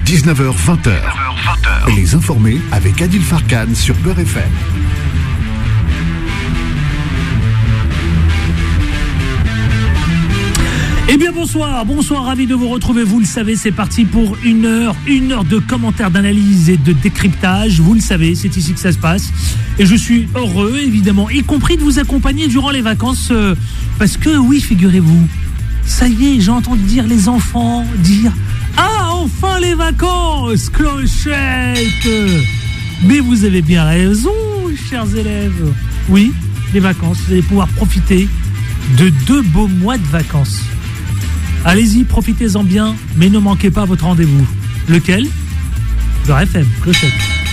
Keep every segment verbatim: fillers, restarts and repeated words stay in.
dix-neuf heures vingt. Les informés avec Adil Farkan sur Beurre F M. Eh bien bonsoir, bonsoir, ravi de vous retrouver. Vous le savez, c'est parti pour une heure, une heure de commentaires, d'analyse et de décryptage. Vous le savez, c'est ici que ça se passe. Et je suis heureux, évidemment, y compris de vous accompagner durant les vacances. Euh, parce que oui, figurez-vous, ça y est, j'ai entendu dire les enfants dire « Ah, enfin les vacances, clochette !» Mais vous avez bien raison, chers élèves. Oui, les vacances, vous allez pouvoir profiter de deux beaux mois de vacances. Allez-y, profitez-en bien, mais ne manquez pas votre rendez-vous. Lequel ? Beurre F M, clochette.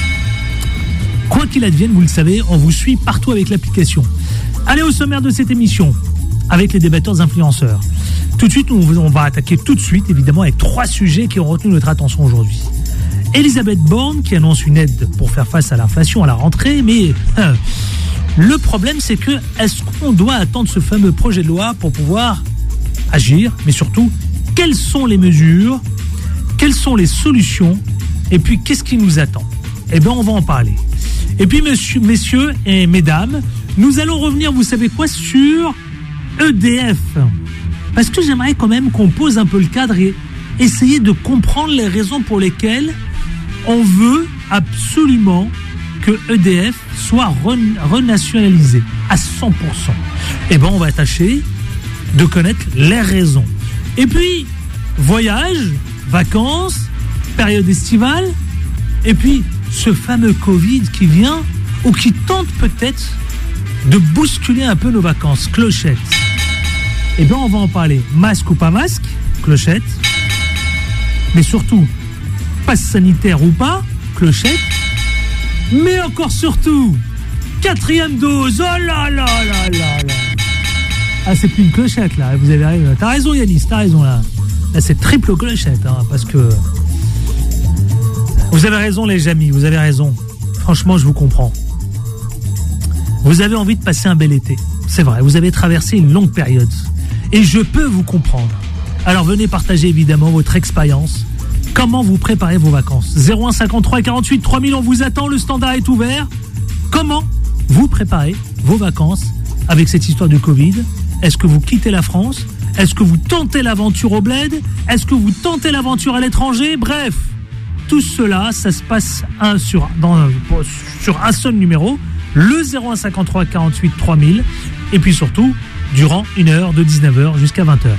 Quoi qu'il advienne, vous le savez, on vous suit partout avec l'application. Allez au sommaire de cette émission, avec les débatteurs influenceurs. Tout de suite, on va attaquer tout de suite, évidemment, avec trois sujets qui ont retenu notre attention aujourd'hui. Elisabeth Borne, qui annonce une aide pour faire face à l'inflation à la rentrée, mais hein, le problème, c'est que, est-ce qu'on doit attendre ce fameux projet de loi pour pouvoir agir, mais surtout, quelles sont les mesures, quelles sont les solutions, et puis qu'est-ce qui nous attend ? Eh bien, on va en parler. Et puis, messieurs, messieurs et mesdames, nous allons revenir, vous savez quoi, sur E D F. Parce que j'aimerais quand même qu'on pose un peu le cadre et essayer de comprendre les raisons pour lesquelles on veut absolument que E D F soit renationalisé à cent pour cent. Eh bien, on va tâcher de connaître les raisons. Et puis, voyage, vacances, période estivale, et puis ce fameux Covid qui vient, ou qui tente peut-être de bousculer un peu nos vacances. Clochette. Eh bien, on va en parler. Masque ou pas masque, clochette. Mais surtout, passe sanitaire ou pas, clochette. Mais encore surtout, quatrième dose, oh là là là là là. Ah, c'est plus une clochette, là, vous avez raison. T'as raison, Yanis, t'as raison, là. Là, c'est triple clochette, hein, parce que... Vous avez raison, les amis, vous avez raison. Franchement, je vous comprends. Vous avez envie de passer un bel été. C'est vrai, vous avez traversé une longue période. Et je peux vous comprendre. Alors, venez partager, évidemment, votre expérience. Comment vous préparez vos vacances ? zéro un cinquante-trois quarante-huit trois mille, on vous attend, le standard est ouvert. Comment vous préparez vos vacances avec cette histoire du Covid ? Est-ce que vous quittez la France ? Est-ce que vous tentez l'aventure au bled ? Est-ce que vous tentez l'aventure à l'étranger ? Bref, tout cela, ça se passe un sur, dans, sur un seul numéro, le zéro un cinquante-trois quarante-huit trois mille, et puis surtout, durant une heure, de dix-neuf heures jusqu'à vingt heures.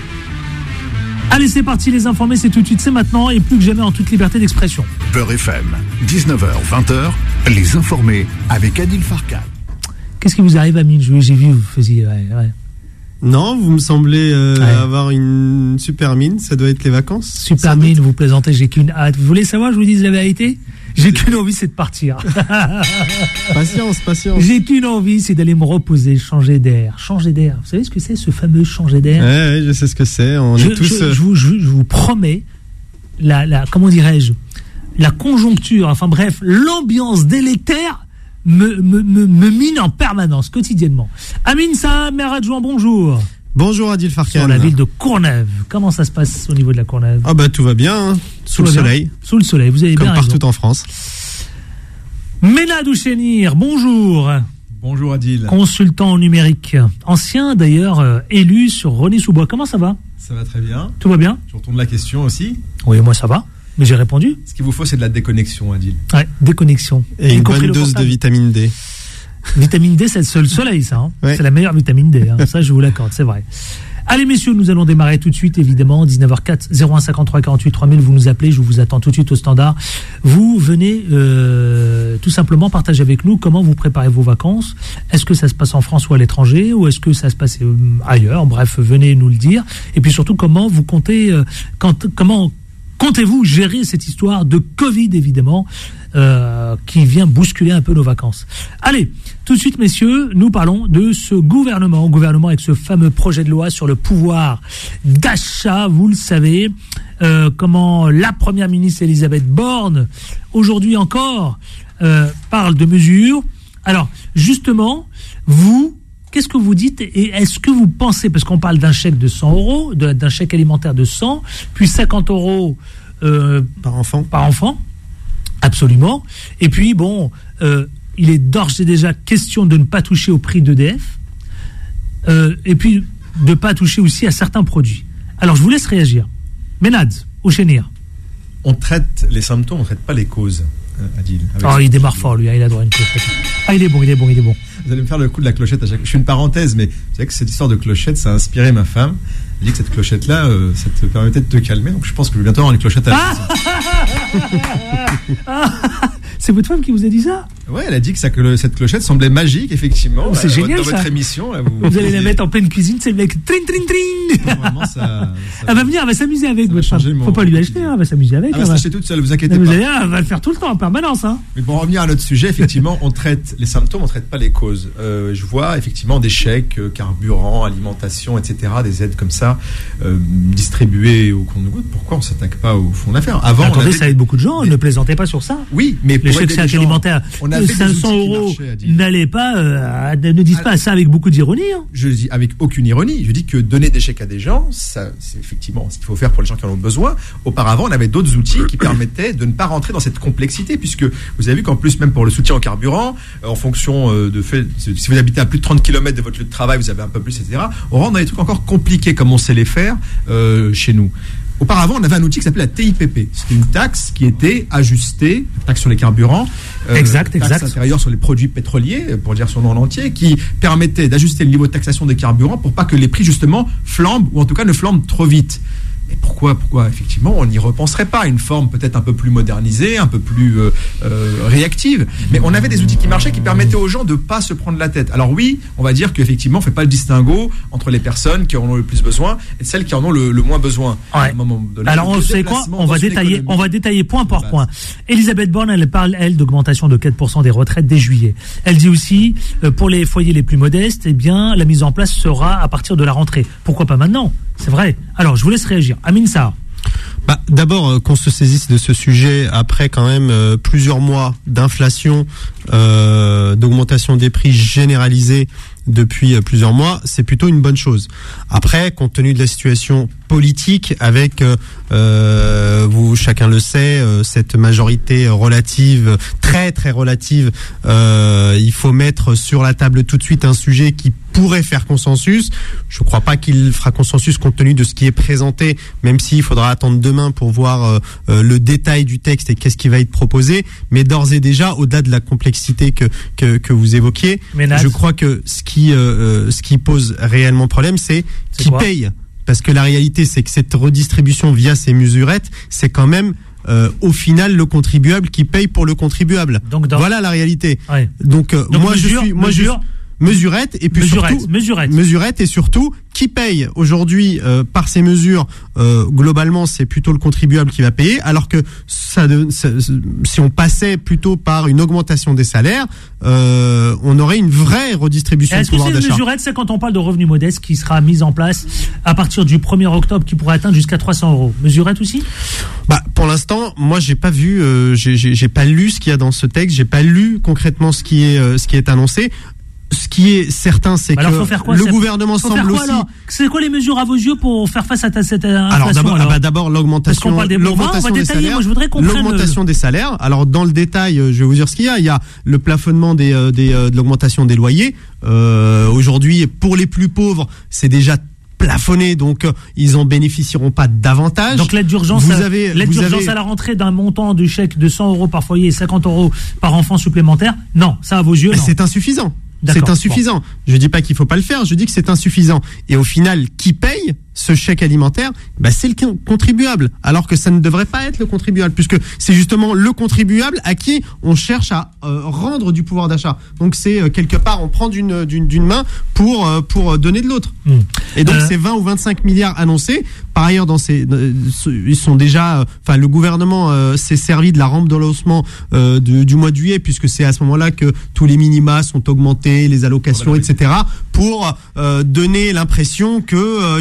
Allez, c'est parti, les informés, c'est tout de suite, c'est maintenant, et plus que jamais en toute liberté d'expression. Beurre F M, dix-neuf heures vingt, les informés avec Adil Farkan. Qu'est-ce qui vous arrive, Amine ? J'ai vu, vous faisiez... Ouais, ouais. Non, vous me semblez euh, ouais. avoir une super mine, ça doit être les vacances. Super mine, vous plaisantez, j'ai qu'une hâte. Vous voulez savoir, je vous dis la vérité ? J'ai qu'une envie, c'est de partir. Patience, patience. J'ai qu'une envie, c'est d'aller me reposer, changer d'air. Changer d'air. Vous savez ce que c'est, ce fameux changer d'air ? Ouais, ouais, je sais ce que c'est. On je, est tous... je, je, vous, je, je vous promets, la, la, comment dirais-je, la conjoncture, enfin bref, l'ambiance délétère Me, me, me, me mine en permanence, quotidiennement. Amine Saha, maire adjoint, bonjour. Bonjour Adil Farkan. Sur la ville de Courneuve. Comment ça se passe au niveau de la Courneuve ? Ah bah tout va bien, hein. Sous le soleil. Sous le soleil, vous avez Comme bien raison. partout en France. Ménad Ouchenir, bonjour. Bonjour Adil. Consultant numérique. Ancien d'ailleurs, euh, élu sur Rosny-sous-Bois. Comment ça va ? Ça va très bien. Tout va bien ? Je retourne la question aussi. Oui, moi ça va. Mais j'ai répondu. Ce qu'il vous faut, c'est de la déconnexion, Adil. Ouais, déconnexion. Et une bonne dose de vitamine D. Vitamine D, c'est le soleil, ça. Hein. Ouais. C'est la meilleure vitamine D. Hein. Ça, je vous l'accorde, c'est vrai. Allez, messieurs, nous allons démarrer tout de suite, évidemment. dix-neuf heures quatre, zéro un cinquante-trois quarante-huit trois mille, vous nous appelez, je vous attends tout de suite au standard. Vous venez euh, tout simplement partager avec nous comment vous préparez vos vacances. Est-ce que ça se passe en France ou à l'étranger, ou est-ce que ça se passe euh, ailleurs ? Bref, venez nous le dire. Et puis surtout, comment vous comptez, euh, quand, comment comptez-vous gérer cette histoire de Covid, évidemment, euh, qui vient bousculer un peu nos vacances. Allez, tout de suite, messieurs, nous parlons de ce gouvernement, gouvernement avec ce fameux projet de loi sur le pouvoir d'achat, vous le savez, euh, comment la première ministre Elisabeth Borne, aujourd'hui encore, euh, parle de mesures. Alors, justement, vous... Qu'est-ce que vous dites et est-ce que vous pensez, parce qu'on parle d'un chèque de cent euros, d'un chèque alimentaire de cent, puis cinquante euros euh, par enfant. Par enfant, absolument. Et puis, bon, euh, il est d'ores et déjà question de ne pas toucher au prix d'E D F, euh, et puis de ne pas toucher aussi à certains produits. Alors, je vous laisse réagir. Ménad, au Chénir. On traite les symptômes, on ne traite pas les causes, euh, Adil. Oh, il démarre fort, lui, hein, il a droit à une clochette. Ah, il est bon, il est bon, il est bon. Vous allez me faire le coup de la clochette à chaque fois. Je fais une parenthèse, mais vous savez que cette histoire de clochette, ça a inspiré ma femme. Elle dit que cette clochette-là, euh, ça te permettait de te calmer. Donc je pense que je vais bientôt avoir une clochette à la maison. Ah, c'est votre femme qui vous a dit ça? Ouais, elle a dit que, ça, que le, cette clochette semblait magique, effectivement. C'est là, génial, dans ça. votre émission, là, vous, vous allez la mettre en pleine cuisine, c'est le mec trin trin trin. Vraiment, ça, ça elle va venir, elle va s'amuser avec votre femme. mon... Faut pas lui acheter, hein, elle va s'amuser avec. Elle va s'acheter toute seule, vous inquiétez vous pas. Allez, elle va le faire tout le temps en permanence. Hein. Mais pour revenir à notre sujet, effectivement, on traite les symptômes, on traite pas les causes. Euh, je vois effectivement des chèques, euh, carburant, alimentation, et cetera, des aides comme ça euh, distribuées au compte-gouttes. Pourquoi on s'attaque pas au fond d'affaires? Avant, attendez, on avait... ça aide beaucoup de gens. Mais... Ne plaisantez pas sur ça. Oui, mais les chèques alimentaires, cinq cents euros, n'allez pas, euh, ne disent pas ça avec beaucoup d'ironie. Hein. Je dis avec aucune ironie. Je dis que donner des chèques à des gens, ça, c'est effectivement ce qu'il faut faire pour les gens qui en ont besoin. Auparavant, on avait d'autres outils qui permettaient de ne pas rentrer dans cette complexité, puisque vous avez vu qu'en plus, même pour le soutien au carburant, euh, en fonction euh, de fait, si vous habitez à plus de trente kilomètres de votre lieu de travail, vous avez un peu plus, et cetera. On rentre dans des trucs encore compliqués comme on sait les faire euh, chez nous. Auparavant, on avait un outil qui s'appelait la T I P P. C'était une taxe qui était ajustée, taxe sur les carburants, euh, exact, taxe exact. intérieure sur les produits pétroliers, pour dire son nom en entier, qui permettait d'ajuster le niveau de taxation des carburants pour pas que les prix justement flambent, ou en tout cas ne flambent trop vite. Et pourquoi, pourquoi effectivement, on n'y repenserait pas, une forme peut-être un peu plus modernisée, un peu plus euh, euh, réactive. Mais on avait des outils qui marchaient, qui permettaient aux gens de pas se prendre la tête. Alors oui, on va dire qu'effectivement, on fait pas le distinguo entre les personnes qui en ont le plus besoin et celles qui en ont le, le moins besoin. Ouais. À un moment donné, alors on sait quoi? On va détailler, on va détailler point par point. Elisabeth Borne, elle parle elle d'augmentation de quatre pour cent des retraites dès juillet. Elle dit aussi euh, pour les foyers les plus modestes, eh bien la mise en place sera à partir de la rentrée. Pourquoi pas maintenant? C'est vrai. Alors, je vous laisse réagir. Amine Sarr. Bah, d'abord, euh, qu'on se saisisse de ce sujet après quand même euh, plusieurs mois d'inflation, euh, d'augmentation des prix généralisée depuis euh, plusieurs mois, c'est plutôt une bonne chose. Après, compte tenu de la situation politique, avec, euh, euh, vous, chacun le sait, euh, cette majorité relative, très très relative, euh, il faut mettre sur la table tout de suite un sujet qui pourrait faire consensus. Je ne crois pas qu'il fera consensus compte tenu de ce qui est présenté, même s'il faudra attendre demain pour voir euh, euh, le détail du texte et qu'est-ce qui va être proposé. Mais d'ores et déjà, au-delà de la complexité que que, que vous évoquiez, Ménage. Je crois que ce qui euh, ce qui pose réellement problème, c'est, c'est qui quoi paye. Parce que la réalité, c'est que cette redistribution via ces mesurettes, c'est quand même euh, au final le contribuable qui paye pour le contribuable. Donc dans... Voilà la réalité. Ouais. Donc, euh, Donc moi mesure, je suis moi mesure... je mesurette et puis mesurette, surtout mesurette. mesurette et surtout qui paye aujourd'hui euh, par ces mesures euh, globalement c'est plutôt le contribuable qui va payer, alors que ça, ça si on passait plutôt par une augmentation des salaires euh, on aurait une vraie redistribution de pouvoir d'achat. Est-ce que c'est mesurette, c'est quand on parle de revenus modestes qui sera mise en place à partir du premier octobre, qui pourrait atteindre jusqu'à trois cents euros? Mesurette aussi? Bah pour l'instant moi j'ai pas vu euh, j'ai, j'ai, j'ai pas lu ce qu'il y a dans ce texte, j'ai pas lu concrètement ce qui est euh, ce qui est annoncé. Ce qui est certain, c'est alors, que quoi, le gouvernement semble quoi, aussi. Alors c'est quoi les mesures à vos yeux pour faire face à cette inflation? Alors d'abord, alors bah d'abord l'augmentation, l'augmentation des salaires. Moi, je voudrais l'augmentation le... des salaires. Alors dans le détail, je vais vous dire ce qu'il y a. Il y a le plafonnement des, des de l'augmentation des loyers. Euh, aujourd'hui, pour les plus pauvres, c'est déjà plafonné, donc euh, ils en bénéficieront pas davantage. Donc l'aide d'urgence, vous à, avez, l'aide vous d'urgence avez... à la rentrée d'un montant du chèque de cent euros par foyer et cinquante euros par enfant supplémentaire, non, ça à vos yeux, non. C'est insuffisant. D'accord. C'est insuffisant. Bon. Je dis pas qu'il faut pas le faire, je dis que c'est insuffisant. Et au final, qui paye ce chèque alimentaire? Bah, c'est le contribuable. Alors que ça ne devrait pas être le contribuable, puisque c'est justement le contribuable à qui on cherche à euh, rendre du pouvoir d'achat. Donc c'est euh, quelque part, on prend d'une, d'une, d'une main pour, euh, pour donner de l'autre. Mmh. Et donc euh... c'est vingt ou vingt-cinq milliards annoncés. Par ailleurs, dans ces, euh, ils sont déjà, enfin, euh, le gouvernement euh, s'est servi de la rampe de l'haussement euh, de, du mois de juillet, puisque c'est à ce moment-là que tous les minima sont augmentés, les allocations, et cetera, pour euh, donner l'impression que il euh, y a de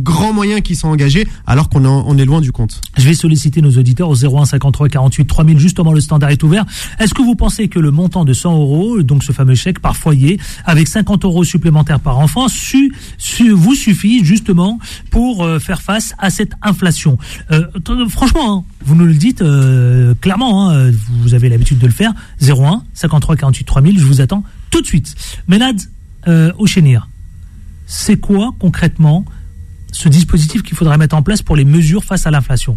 grands moyens qui sont engagés, alors qu'on en, on est loin du compte. Je vais solliciter nos auditeurs au zéro un cinquante-trois quarante-huit trois mille. Justement, le standard est ouvert. Est-ce que vous pensez que le montant de cent euros, donc ce fameux chèque par foyer, avec cinquante euros supplémentaires par enfant, su, su, vous suffit justement pour euh, faire face à cette inflation? euh, t- Franchement, hein, vous nous le dites euh, clairement, hein, vous avez l'habitude de le faire. zéro un cinquante-trois quarante-huit trois mille, je vous attends tout de suite. Ménad euh, Ochénir, c'est quoi concrètement ce dispositif qu'il faudrait mettre en place pour les mesures face à l'inflation?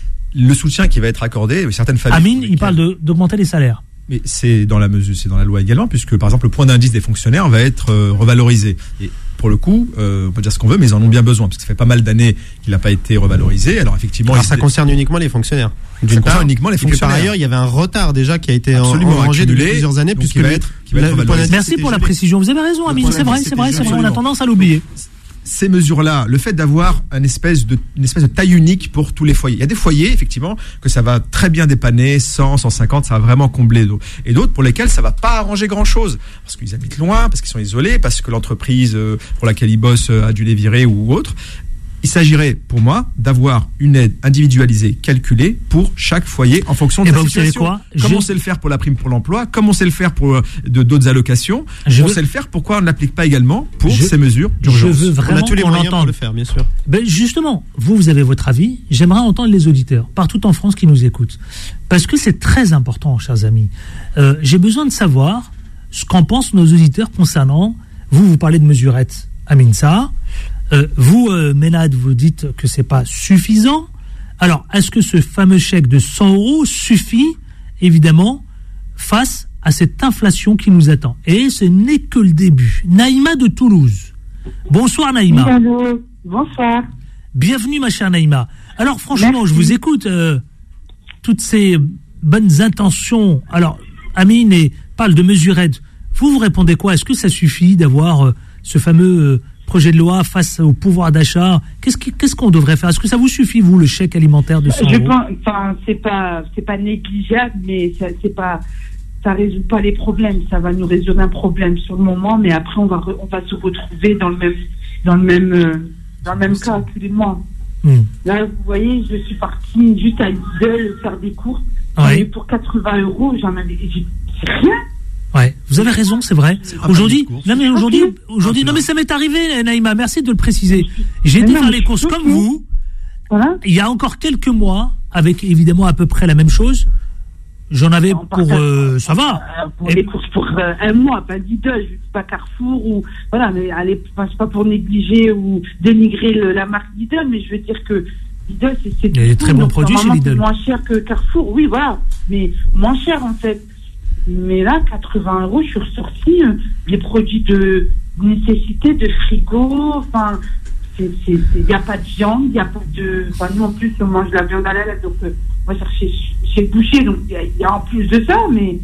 Le soutien qui va être accordé, certaines familles. Amine, il parle de, d'augmenter les salaires. Mais c'est dans la mesure, c'est dans la loi également, puisque par exemple le point d'indice des fonctionnaires va être euh, revalorisé. Et pour le coup, euh, on peut dire ce qu'on veut, mais ils en ont bien besoin, parce que ça fait pas mal d'années qu'il n'a pas été revalorisé. Alors effectivement, Alors ça concerne uniquement les fonctionnaires. Ça concerne uniquement les fonctionnaires. Par ailleurs, il y avait un retard déjà qui a été Absolument engrangé depuis accumulé, plusieurs années, donc puisque il va le- être- qui va être le point revalorisé. d'indice Merci était pour la gelé. précision. Vous avez raison, Amine, point c'est vrai, d'indice c'est vrai, était c'est vrai. On gelé. a tendance à l'oublier. Ces mesures-là, le fait d'avoir une espèce de, une espèce de taille unique pour tous les foyers. Il y a des foyers, effectivement, que ça va très bien dépanner, cent, cent cinquante, ça va vraiment combler. Et d'autres pour lesquels ça va pas arranger grand-chose. Parce qu'ils habitent loin, parce qu'ils sont isolés, parce que l'entreprise euh, pour laquelle ils bossent euh, a dû les virer ou autre. Il s'agirait, pour moi, d'avoir une aide individualisée, calculée pour chaque foyer en fonction de Eh la ben, vous savez situation. quoi Comme Je- on sait le faire pour la prime pour l'emploi, comme on sait le faire pour euh, de, d'autres allocations, Je on veux- sait le faire. Pourquoi on ne l'applique pas également pour Je- ces mesures Je d'urgence? veux On a vraiment tous les qu'on moyens pour l'entende. le faire, bien sûr. Ben justement, vous, vous avez votre avis. J'aimerais entendre les auditeurs, partout en France, qui nous écoutent. Parce que c'est très important, chers amis. Euh, j'ai besoin de savoir ce qu'en pensent nos auditeurs concernant, vous, vous parlez de mesurettes, Amine Sarr. Euh, vous, euh, Ménad, vous dites que c'est pas suffisant. Alors, est-ce que ce fameux chèque de cent euros suffit, évidemment, face à cette inflation qui nous attend? Et ce n'est que le début. Naïma de Toulouse. Bonsoir, Naïma. Oui, allô. Bonsoir. Bienvenue, ma chère Naïma. Alors, franchement, Merci. je vous écoute. euh, toutes ces bonnes intentions. Alors, Amine et parle de mesurettes. Vous, vous répondez quoi? Est-ce que ça suffit d'avoir euh, ce fameux euh, projet de loi face au pouvoir d'achat? Qu'est-ce, qui, qu'est-ce qu'on devrait faire? Est-ce que ça vous suffit, vous, le chèque alimentaire de cent Je euros? pense, enfin, c'est pas, c'est pas négligeable, mais ça, c'est pas, ça résout pas les problèmes. Ça va nous résoudre un problème sur le moment, mais après, on va, re- on va se retrouver dans le même, dans le même, euh, dans le même cas tous les mois. Hmm. Là, vous voyez, je suis partie juste à Lidl faire des courses. Ouais. Et pour quatre-vingts euros, j'en avais, j'ai, c'est rien. Ouais, vous avez raison, c'est vrai. un Aujourd'hui, panier de courses. non mais aujourd'hui, Ok. aujourd'hui, non mais ça m'est arrivé, Naïma. Merci de le préciser. J'ai Mais été non, faire mais les courses ok. comme vous. Voilà. Il y a encore quelques mois, avec évidemment à peu près la même chose. J'en avais On pour, partage- euh, ça va. Euh, pour Et- les courses pour euh, un mois, pas Lidl, je dis pas Carrefour ou voilà, mais allez, enfin, c'est pas pour négliger ou dénigrer le- la marque Lidl, mais je veux dire que Lidl, c'est, c'est Il y a des tout, très bons donc produits chez normalement, Lidl. c'est moins cher que Carrefour, oui, voilà, mais moins cher en fait. Mais là, quatre-vingts euros, je suis ressortie euh, les produits de nécessité, de frigo, enfin, c'est, c'est, il n'y a pas de viande, il n'y a pas de, enfin, nous en plus, on mange de la viande à la lettre, donc euh, on va chercher chez le boucher, donc il y a- il y, a en plus de ça, mais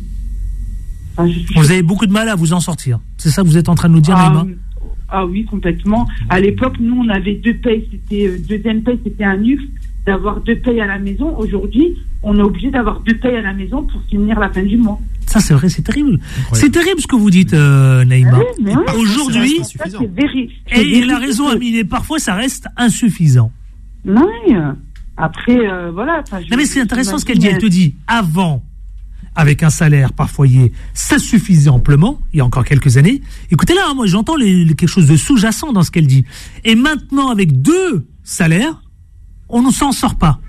enfin, je suis Vous avez beaucoup de mal à vous en sortir. C'est ça que vous êtes en train de nous dire, ah, Naïma? ah oui, complètement. À l'époque, nous, on avait deux payes. C'était euh, deuxième paye, c'était un luxe d'avoir deux payes à la maison. Aujourd'hui, on est obligé d'avoir deux payes à la maison pour finir la fin du mois. Ça, c'est vrai, c'est terrible. Incroyable. C'est terrible ce que vous dites, euh, Naïma. Oui, mais oui. Aujourd'hui, Ça, c'est véri- c'est et il a véridique. raison, Amine, et parfois ça reste insuffisant. Non, oui. Après, euh, voilà. enfin, je- Non mais c'est intéressant ce qu'elle dit. j'imagine, Elle te dit, avant, avec un salaire par foyer, ça suffisait amplement, il y a encore quelques années. Écoutez là, hein, moi j'entends les- les- quelque chose de sous-jacent dans ce qu'elle dit. Et maintenant, avec deux salaires, on ne s'en sort pas.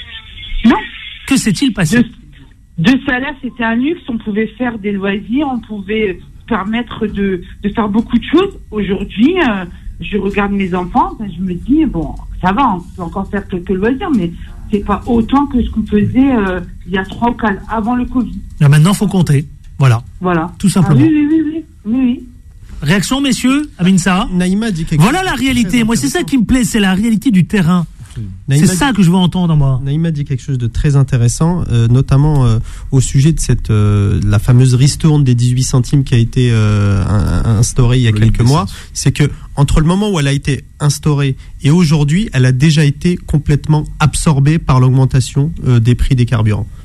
Non. Que s'est-il passé? Deux, deux salaires, c'était un luxe. On pouvait faire des loisirs, on pouvait permettre de, de faire beaucoup de choses. Aujourd'hui, euh, je regarde mes enfants, ben, je me dis, bon, ça va, on peut encore faire quelques loisirs, mais c'est pas autant que ce qu'on faisait euh, il y a trois ou quatre, avant le Covid. Là, maintenant, faut compter. Voilà, Voilà. tout simplement. Ah, oui, oui, oui, oui, oui, oui. Réaction, messieurs, Amine Sarr? Naïma dit quelque Voilà chose la de très réalité. Moi, c'est ça intéressant. qui me plaît, c'est la réalité du terrain. C'est Naïma ça dit- que je veux entendre, moi. Naïma dit quelque chose de très intéressant, euh, notamment euh, au sujet de cette euh, la fameuse ristourne des dix-huit centimes qui a été euh, un- instaurée il y a Le quelques libre mois. essence. C'est que entre le moment où elle a été instaurée et aujourd'hui, elle a déjà été complètement absorbée par l'augmentation euh, des prix des carburants.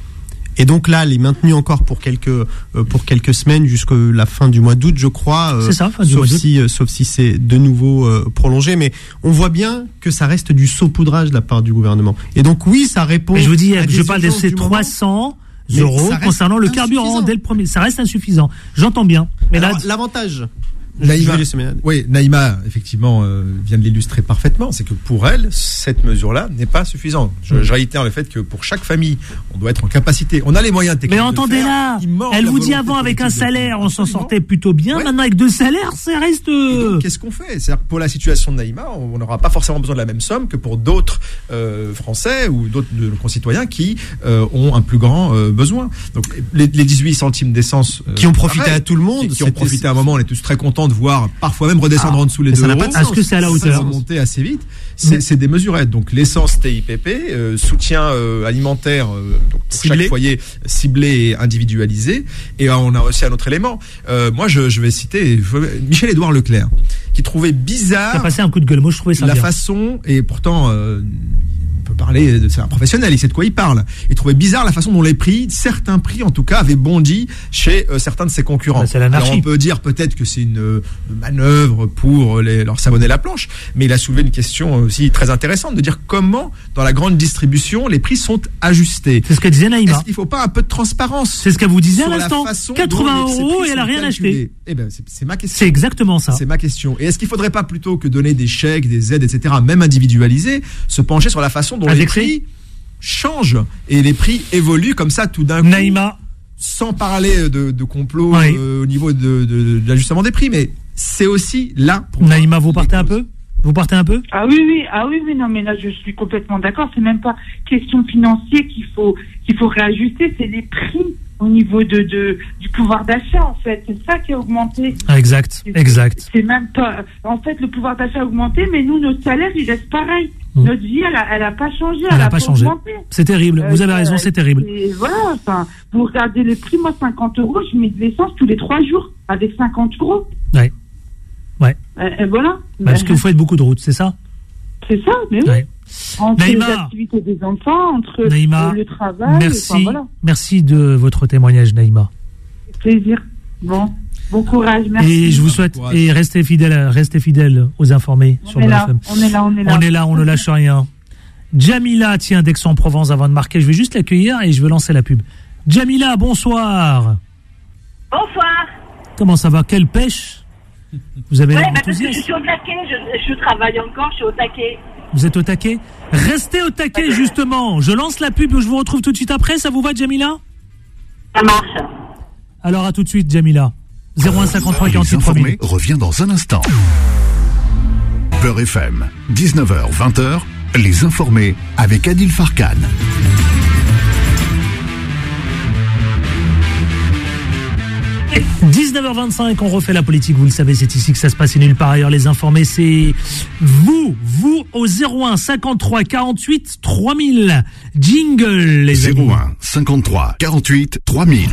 Et donc là, elle est maintenue encore pour quelques euh, pour quelques semaines jusqu'à la fin du mois d'août, je crois. Euh, c'est ça, fin du sauf mois d'août. si euh, sauf si c'est de nouveau euh, prolongé. Mais on voit bien que ça reste du saupoudrage de la part du gouvernement. Et donc oui, ça répond. Mais je vous dis, à je des parle de urgences ces du moment. trois cents Mais euros ça reste concernant le carburant insuffisant. dès le premier. Ça reste insuffisant. J'entends bien. Mais Alors, là, l'avantage. Naïma, Je vais laisser Ménade. oui, Naïma, effectivement, euh, vient de l'illustrer parfaitement. C'est que pour elle, cette mesure-là n'est pas suffisante. Je, je réitère le fait que pour chaque famille, on doit être en capacité. On a les moyens techniques. mais de le faire. entendez-là, Il manque elle la vous dit volonté avant avec un politique de le salaire, faire. on s'en Absolument. sortait plutôt bien. Ouais. Maintenant avec deux salaires, ça reste. Et euh, donc, qu'est-ce qu'on fait? C'est-à-dire que pour la situation de Naïma, on n'aura pas forcément besoin de la même somme que pour d'autres euh, Français ou d'autres de nos concitoyens qui euh, ont un plus grand euh, besoin. Donc les, les dix-huit centimes d'essence euh, Qui ont profité pareil, à tout le monde. qui, qui ont C'était- profité à un moment, on est tous très contents de voir parfois même redescendre Ah, en dessous les mais deux ça n'a euros. pas de Est-ce que c'est à la hauteur? Remonter assez vite. C'est Mais- c'est démesuré. Donc l'essence T I P P, euh, soutien euh, alimentaire euh, donc, pour Ciblé. chaque foyer ciblé et individualisé. Et euh, on a aussi un autre élément. Euh, moi, je, je vais citer Michel-Édouard Leclerc, qui trouvait Ça a bizarre passé un coup de gueule. Moi, je trouvais ça la bien. façon, et pourtant, euh, on peut parler, de- c'est un professionnel, il sait de quoi il parle. Il trouvait bizarre la façon dont les prix, certains prix en tout cas, avaient bondi chez euh, certains de ses concurrents. Bah, c'est l'anarchie. Alors on peut dire peut-être que c'est une euh, manœuvre pour les, leur savonner la planche, mais il a soulevé une question aussi très intéressante de dire comment, dans la grande distribution, les prix sont ajustés. C'est ce que disait Naïma. Est-ce qu'il ne faut pas un peu de transparence C'est ce qu'elle vous disait à sur la l'instant. façon quatre-vingts dont ces euros prix et elle a sont rien calculés? acheté. Eh ben, c'est c'est ma question. C'est exactement ça. C'est ma question. Et est-ce qu'il faudrait pas, plutôt que donner des chèques, des aides, et cetera, même individualisés, se pencher sur la façon dont les Indexé. prix changent et les prix évoluent comme ça tout d'un coup, Naïma, sans parler de, de complot Oui. euh, au niveau de, de, de l'ajustement des prix, mais c'est aussi là pour moi, Naïma, vous les partez un causes. peu Vous partez un peu Ah oui, oui, ah oui, oui, non, mais là, je suis complètement d'accord. C'est même pas question financière qu'il faut, qu'il faut réajuster, c'est les prix au niveau de, de, du pouvoir d'achat, en fait. C'est ça qui a augmenté. Ah, exact, exact. C'est même pas, en fait, le pouvoir d'achat a augmenté, mais nous, notre salaire, il reste pareil. Mmh. Notre vie, elle a, elle a pas changé. Elle Elle a a pas pas changé. augmenté. C'est terrible. Vous avez Euh, raison, c'est terrible. Et voilà, enfin, vous regardez les prix, moi, cinquante euros, je mets de l'essence tous les trois jours, avec cinquante euros. Ouais. Ouais. Et, et voilà. Bah, parce que vous faites beaucoup de routes, c'est ça? C'est ça, mais oui. Ouais. Entre Naïma. les activités des enfants, entre Naïma, euh, le travail, Merci, enfin, voilà. merci de votre témoignage, Naïma. Plaisir. Bon, bon courage, merci. Et je vous souhaite, Courage. et restez fidèles, restez fidèles aux informés on sur est Beurre là, F M. on est là, on est là. On est là, on ne lâche rien. Jamila, tiens, d'Aix-en-Provence, avant de marquer, je vais juste l'accueillir et je vais lancer la pub. Jamila, bonsoir. Bonsoir. Comment ça va? Quelle pêche? Vous avez Ouais, l'air bah parce que je enthousiaste. suis au taquet, je, je travaille encore, je suis au taquet. Vous êtes au taquet? Restez au taquet, justement. Je lance la pub, je vous retrouve tout de suite après. Ça vous va, Jamila? Ça marche. Alors, à tout de suite, Jamila. zéro un cinquante-trois Les quarante-huit trois mille. informés revient dans un instant. Beurre F M, dix-neuf heures vingt, les informés avec Adil Farkan. dix-neuf heures vingt-cinq, on refait la politique, vous le savez, c'est ici que ça se passe et nulle part ailleurs. Les informés, c'est vous, vous au zéro un cinquante-trois quarante-huit trois mille. Jingle, les amis. zéro un cinquante-trois quarante-huit trois mille.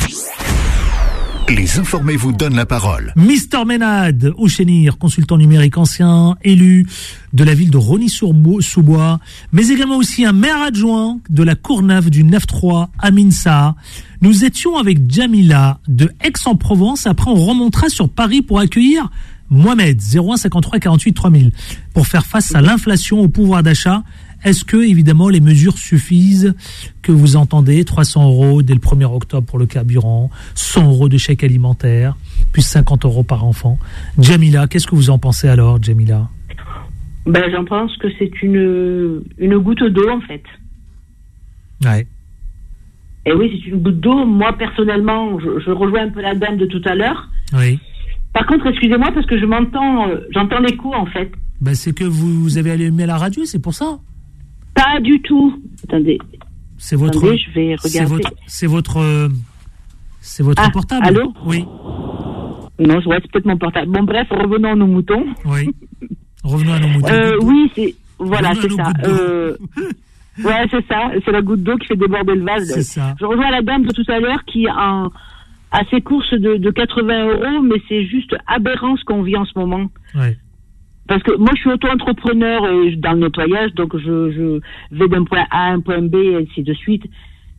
Les informés vous donnent la parole. Mister Ménade, Ouchénir, consultant numérique ancien, élu de la ville de Rosny-sous-Bois, mais également aussi un maire adjoint de la Courneuve du neuf trois à Minsa. Nous étions avec Jamila de Aix-en-Provence. Après, on remontera sur Paris pour accueillir Mohamed, zéro un cinquante-trois quarante-huit trois mille, pour faire face à l'inflation, au pouvoir d'achat. Est-ce que, évidemment, les mesures suffisent que vous entendez? trois cents euros dès le premier octobre pour le carburant, cent euros de chèque alimentaire, plus cinquante euros par enfant. Jamila, qu'est-ce que vous en pensez alors, Jamila? Ben, j'en pense que c'est une, une goutte d'eau, en fait. Ouais. Et oui, c'est une goutte d'eau. Moi, personnellement, je, je rejoins un peu la dame de tout à l'heure. Oui. Par contre, excusez-moi, parce que je m'entends, euh, j'entends l'écho, en fait. Ben, c'est que vous, vous avez allumé la radio, c'est pour ça. Pas du tout. Attendez. C'est votre. Attendez, je vais C'est regarder. votre. C'est votre. euh, C'est votre Ah, portable. allô? Oui. Non, je vois, c'est peut-être mon portable. Bon, bref, revenons à nos moutons. Oui. Revenons à nos moutons. Euh, oui, c'est, voilà, Revenons à c'est nos ça. gouttes d'eau. Euh, ouais, c'est ça. C'est la goutte d'eau qui fait déborder le vase. C'est ça. Je rejoins la dame de tout à l'heure qui a, a ses courses de, de quatre-vingts euros, mais c'est juste aberrant ce qu'on vit en ce moment. Ouais. Parce que moi, je suis auto-entrepreneur euh, dans le nettoyage, donc je, je vais d'un point A à un point B, et ainsi de suite.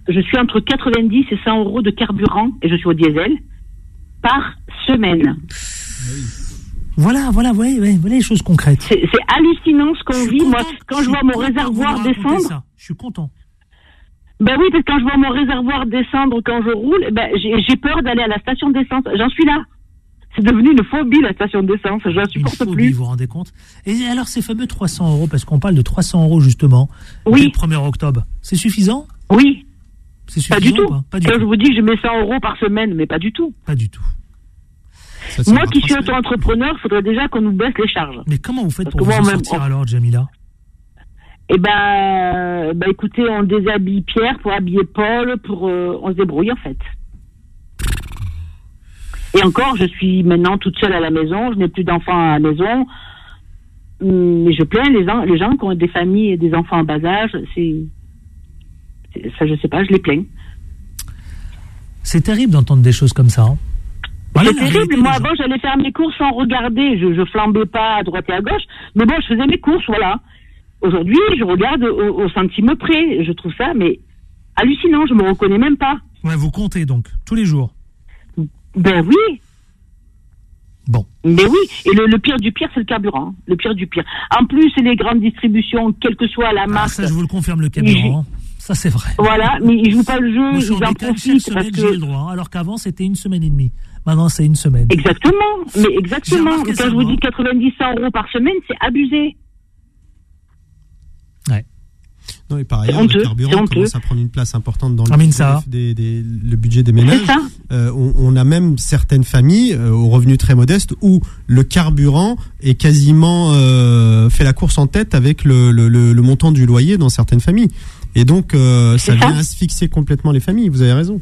je suis entre quatre-vingt-dix et cent euros de carburant, et je suis au diesel, par semaine. Voilà, voilà, voilà, voilà les choses concrètes. C'est, c'est hallucinant ce qu'on vit. Moi, quand je, je vois mon réservoir descendre... Ça. Je suis content. Ben oui, parce que quand je vois mon réservoir descendre quand je roule, ben j'ai, j'ai peur d'aller à la station d'essence. J'en suis là. C'est devenu une phobie, la station d'essence. Je la supporte une phobie, plus. Vous vous rendez compte? Et alors, ces fameux trois cents euros, parce qu'on parle de trois cents euros, justement, oui. le premier octobre, c'est suffisant? Oui. C'est suffisant pas du tout. Pas, pas du quand tout. je vous dis que je mets cent euros par semaine, mais pas du tout. Pas du tout. Ça, moi qui suis auto-entrepreneur, il faudrait déjà qu'on nous baisse les charges. Mais comment vous faites parce pour vous en même, sortir on... alors, Jamila? Eh ben, ben, écoutez, on déshabille Pierre pour habiller Paul, pour, euh, on se débrouille en fait. Et encore, je suis maintenant toute seule à la maison, je n'ai plus d'enfants à la maison, mais je plains les gens, les gens qui ont des familles et des enfants en bas âge, c'est, c'est ça, je sais pas, je les plains. C'est terrible d'entendre des choses comme ça. Hein. Voilà, c'est terrible. Moi, avant, j'allais faire mes courses sans regarder. Je, je flambais pas à droite et à gauche. Mais bon, je faisais mes courses, voilà. Aujourd'hui, je regarde au, au centime près. Je trouve ça, mais hallucinant. Je me reconnais même pas. Ouais, vous comptez donc, tous les jours. Ben oui. Bon. Mais oui. Et le, le pire du pire, c'est le carburant. Le pire du pire. En plus, les grandes distributions, quelle que soit la marque. Ah, ça, je vous le confirme, le carburant. Ça, c'est vrai. Voilà, mais ils jouent pas le jeu, moi, ils en profitent. Chaque semaine, que... j'ai le droit, hein, alors qu'avant, c'était une semaine et demie. Maintenant, c'est une semaine. Exactement, mais exactement. Quand je vous dis quatre-vingt-dix cent euros par semaine, c'est abusé. Ouais. Non, et par ailleurs, le carburant commence à prendre une place importante dans le, ah, budget des, des, le budget des ménages. C'est ça. Euh, on, on a même certaines familles euh, aux revenus très modestes où le carburant est quasiment euh, fait la course en tête avec le, le, le, le montant du loyer dans certaines familles. Et donc, euh, ça vient asphyxier complètement les familles. Vous avez raison.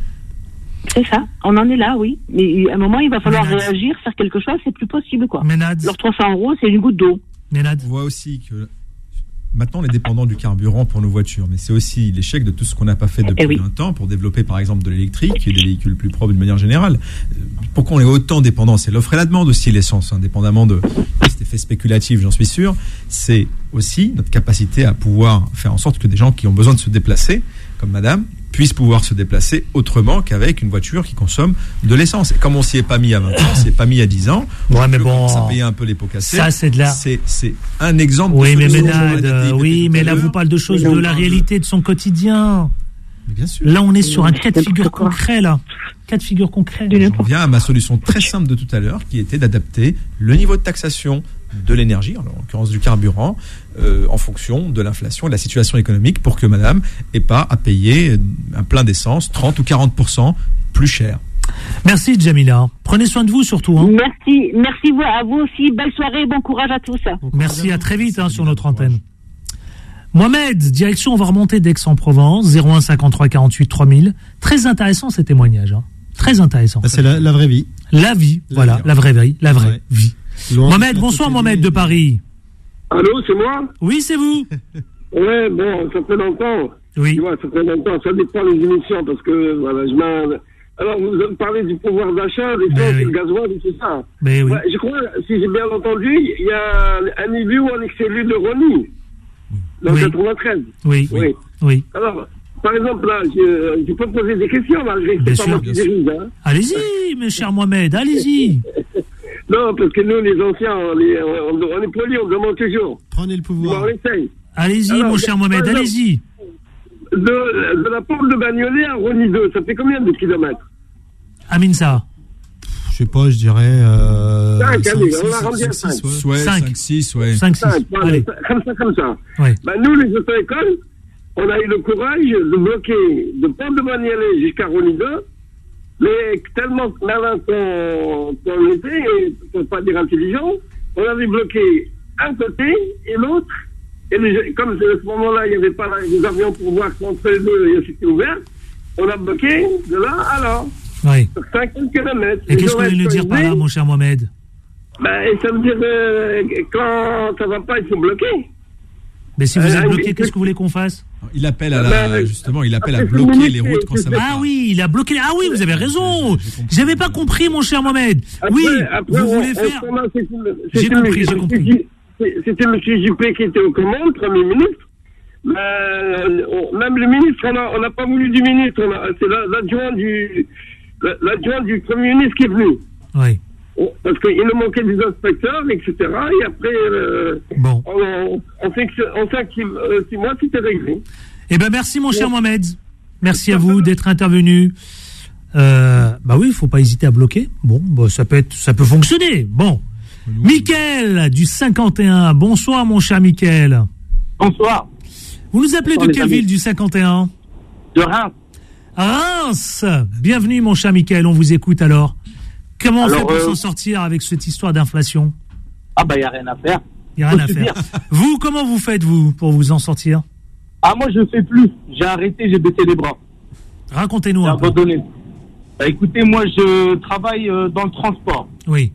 C'est ça. On en est là, oui. Mais à un moment, il va falloir Ménade. réagir, faire quelque chose. C'est plus possible, quoi. Ménade. Leurs trois cents euros, c'est une goutte d'eau. Ménade. On voit aussi que maintenant, on est dépendant du carburant pour nos voitures, mais c'est aussi l'échec de tout ce qu'on n'a pas fait depuis eh oui. longtemps pour développer, par exemple, de l'électrique et des véhicules plus propres d'une manière générale. Pourquoi on est autant dépendant? C'est l'offre et la demande aussi, l'essence, indépendamment de cet effet spéculatif, j'en suis sûr. C'est aussi notre capacité à pouvoir faire en sorte que des gens qui ont besoin de se déplacer, comme madame, puissent pouvoir se déplacer autrement qu'avec une voiture qui consomme de l'essence. Et comme on s'y est pas mis à vingt ans, on s'y est pas mis à dix ans, ouais, mais bon, ça paye un peu les pots cassés. Ça, c'est de la... C'est, c'est un exemple. Oui, de mais Ménade, euh, oui, mais là, vous parlez de choses de la réalité de son quotidien. Mais bien sûr. Là, on est sur un cas de figure concret, là. Cas de figure concret. On vient à ma solution très simple de tout à l'heure, qui était d'adapter le niveau de taxation de l'énergie, en l'occurrence du carburant, euh, en fonction de l'inflation et de la situation économique, pour que madame n'ait pas à payer un plein d'essence trente ou quarante pour cent plus cher. Merci Jamila. Prenez soin de vous surtout. Hein. Merci, merci à vous aussi. Belle soirée, bon courage à tous. Merci, à très vite hein, sur notre antenne. Mohamed, direction, on va remonter d'Aix-en-Provence, zéro un cinquante-trois quarante-huit trois mille. Très intéressant ces témoignages. Hein. Très intéressant. Bah, c'est la, la vraie vie. La vie, la voilà, vie. la vraie vie, la vraie ouais. vie. Loin Mohamed, bonsoir Mohamed de Paris. Allô, c'est moi? Oui, c'est vous. Ouais, bon, ça fait longtemps. Oui. Tu vois, ça fait longtemps. Ça dépend des émissions parce que, voilà, je m'en... Alors, vous avez parlé du pouvoir d'achat, des choses, oui. le gasoil et tout ça. Mais oui. Ouais, je crois, si j'ai bien entendu, il y a un élu ou un ex-élu de Rony, dans oui. quatre-vingt-treize. Oui. oui. Oui. Alors, par exemple, là, je, je peux poser des questions, là. Je bien sûr, bien sûr. Hein. Allez-y, mes chers Mohamed, allez-y. Non, parce que nous, les anciens, on est, on, on est polis, on demande toujours. Prenez le pouvoir. On essaye. Allez-y, alors, mon cher Mohamed, exemple, allez-y. De, de la porte de Bagnolet à Rony deux, ça fait combien de kilomètres? Aminsa. Je sais pas, je dirais... Euh, cinq, allez, on va rendre bien cinq. cinq, six, ouais. cinq, six, allez. Comme ça, comme ça. Ouais. Ben, nous, les auto-écoles, on a eu le courage de bloquer de porte de Bagnolet jusqu'à Rony deux, mais tellement malin qu'on, qu'on était, pour pas dire intelligent, on avait bloqué un côté et l'autre. Et les, comme à ce moment-là, il n'y avait pas les avions pour voir qu'entre les deux, c'était ouvert, on a bloqué de là à là. Oui. Sur cinquante kilomètres. Et qu'est-ce que vous voulez nous dire par là, mon cher Mohamed? Ben, ça veut dire euh, quand ça va pas, il faut bloquer. Mais si vous êtes euh, bloqué, qu'est-ce que vous voulez qu'on fasse? Il appelle à la, ben, justement, il appelle à bloquer les routes quand ça va pas. Ah oui, il a bloqué. Ah oui, vous avez raison. J'avais pas compris, mon cher Mohamed. Après, oui, après, vous on, voulez faire. J'ai compris, j'ai compris. C'était M. Juppé qui était aux commandes, Premier ministre. Euh, on- même le ministre, on n'a on a pas voulu du ministre. on a- C'est la- l'adjoint du, la- l'adjoint du Premier ministre qui est venu. Oui. On- Parce qu'il nous manquait des inspecteurs, et cetera. Et après, euh, Bon. en, en cinq, en cinq, six, euh, six mois, c'était réglé. Eh ben merci mon cher Mohamed. Merci à vous d'être intervenu. Euh, bah oui, il faut pas hésiter à bloquer. Bon, bah, ça peut être, ça peut fonctionner. Bon. Mickaël du cinquante et un. Bonsoir mon cher Mickaël. Bonsoir. Vous nous appelez Bonsoir, de les quelle amis. ville du cinquante et un? De Reims. Reims. Bienvenue mon cher Mickaël, on vous écoute alors. Comment on Alors, fait pour euh, s'en sortir avec cette histoire d'inflation? Ah bah, il n'y a rien à faire. Il n'y a rien Faut à se faire. dire. Vous, comment vous faites vous pour vous en sortir? Ah, moi, je ne fais plus. J'ai arrêté, j'ai baissé les bras. Racontez-nous J'ai un peu. abandonné. Bah, écoutez, moi, je travaille euh, dans le transport. Oui.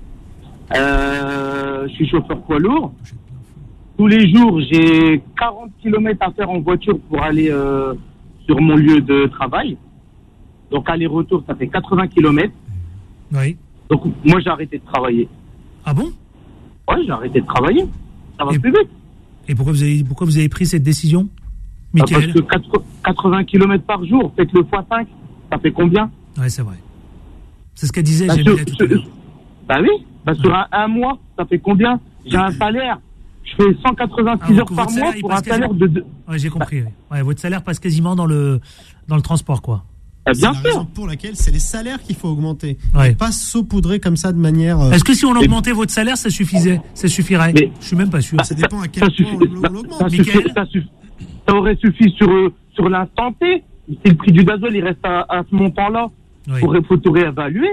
Euh, je suis chauffeur poids lourd. Tous les jours, j'ai quarante kilomètres à faire en voiture pour aller euh, sur mon lieu de travail. Donc, aller-retour, ça fait quatre-vingts kilomètres. Oui. Donc, moi, j'ai arrêté de travailler. Ah bon? Ouais, j'ai arrêté de travailler. Ça va Et- plus vite. Et pourquoi vous avez, pourquoi vous avez pris cette décision, Ah, parce Mickaël? que quatre- quatre-vingts kilomètres par jour, faites-le fois cinq, ça fait combien? Ouais, c'est vrai. C'est ce qu'elle disait, Bah, Jamila, sur- tout à sur- l'heure. Bah oui, bah sur un, un mois, ça fait combien? J'ai un salaire, je fais cent quatre-vingt-six Ah, donc heures par votre mois salaire, il pour passe un salaire quasiment- de deux. Ouais, j'ai compris. oui. Ouais, votre salaire passe quasiment dans le, dans le transport, quoi. Ah, C'est bien la raison sûr. pour laquelle c'est les salaires qu'il faut augmenter. Ouais. Et pas saupoudrer comme ça de manière. euh, Est-ce que si on augmentait votre salaire, ça suffisait? Ça suffirait? Mais- Je suis même pas sûr. Ça dépend à quel Ça point suffit, on ça, l'augmente. ça suffit- Mickaël ça suffit- ça aurait suffi sur, euh, sur l'instant T. Si le prix du gasoil, il reste à, à ce montant-là, Oui. il faut tout réévaluer.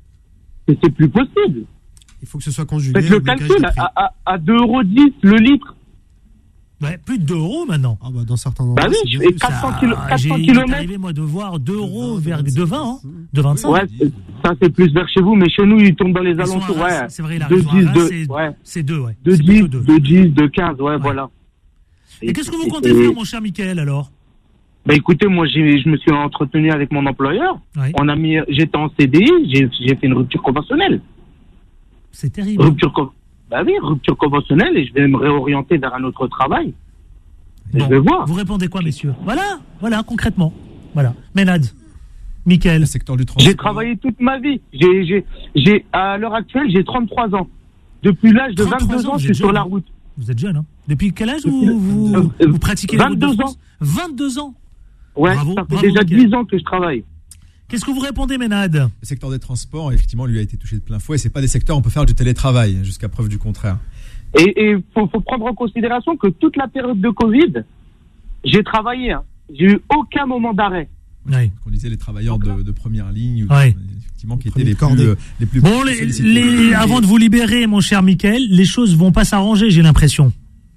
Et c'est plus possible. Il faut que ce soit conjugué. Faites le au blocage calcul, des prix. à, à, à deux euros dix le litre. Ouais, plus de deux euros maintenant. Ah bah dans certains endroits. Bah oui, c'est je bien. fais quatre cents kilo- Ça, quatre cents j'ai- il m'est kilomètres. arrivé, moi, de voir deux euros vingt, vers de de vingt, hein. De vingt-cinq. Ouais, c'est- ça c'est plus vers chez vous, mais chez nous, il tombe dans les Ils sont à alentours. Reims, Ouais. c'est vrai, il a deux raison. À dix, Reims, deux- c'est- ouais. c'est deux, ouais. De C'est dix, plutôt deux. de dix, de quinze, ouais, voilà. Et qu'est-ce que vous comptez et- faire, mon cher Mickaël, alors? Bah écoutez, moi j'ai, je me suis entretenu avec mon employeur. Ouais. On a mis, j'étais en C D I, j'ai, j'ai fait une rupture conventionnelle. C'est terrible. Rupture, con- bah oui, rupture conventionnelle et je vais me réorienter vers un autre travail. Et Bon, je vais voir. vous répondez quoi, messieurs? Voilà, voilà, concrètement. Voilà. Ménade. Mickaël. Le secteur du transport. J'ai travaillé toute ma vie. J'ai, j'ai, j'ai, à l'heure actuelle, j'ai trente-trois ans. Depuis l'âge de trente-trois vingt-deux ans, ans, vous je êtes suis sur jeune, la hein. route. Vous êtes jeune, hein? Depuis quel âge vous, Depuis- vous, euh, vous pratiquez la route de vingt-deux France? ans. vingt-deux ans. Ouais, Bravo, ça fait bravo, déjà Mickaël. dix ans que je travaille. Qu'est-ce que vous répondez, Ménade? Le secteur des transports, effectivement, lui a été touché de plein fouet. C'est pas des secteurs où on peut faire du télétravail, jusqu'à preuve du contraire. Et il faut, faut prendre en considération que toute la période de Covid, j'ai travaillé. Hein. J'ai eu aucun moment d'arrêt. Oui. On disait les travailleurs de, de première ligne, ou- Ouais. effectivement, qui étaient Premier les plus, cordée. euh, les plus Bon, les, sollicités. les- avant de vous libérer, mon cher Mickaël, les choses vont pas s'arranger, j'ai l'impression.